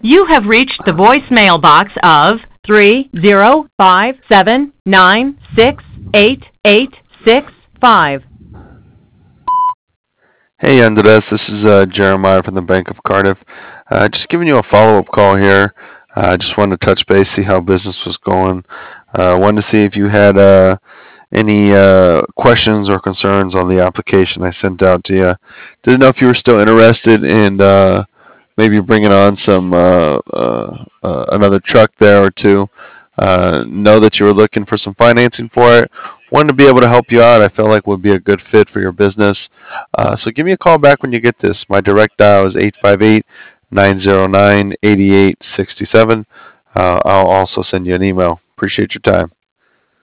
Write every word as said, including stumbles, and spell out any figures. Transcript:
You have reached the voicemail box of three zero five seven nine six eight eight six five. Hey Andres, this is uh, Jeremiah from the Bank of Cardiff. Uh, just giving you a follow-up call here. I uh, just wanted to touch base, see how business was going. Uh, wanted to see if you had uh, any uh, questions or concerns on the application I sent out to you. Didn't know if you were still interested in uh, maybe bringing on some uh, uh, uh, another truck there or two. Uh, know that you were looking for some financing for it. Wanted to be able to help you out. I felt like would be a good fit for your business. Uh, so give me a call back when you get this. My direct dial is eight five eight, nine zero nine, eight eight six seven. Uh, I'll also send you an email. Appreciate your time.